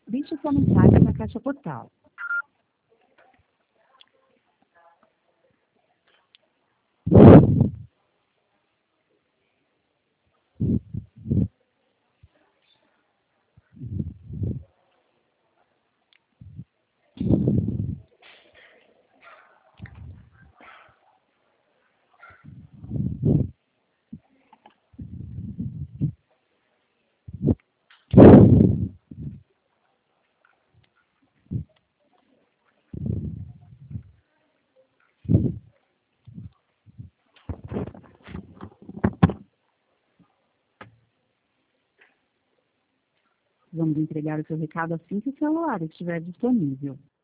Deixe sua mensagem na caixa postal. Vamos entregar o seu recado assim que o celular estiver disponível.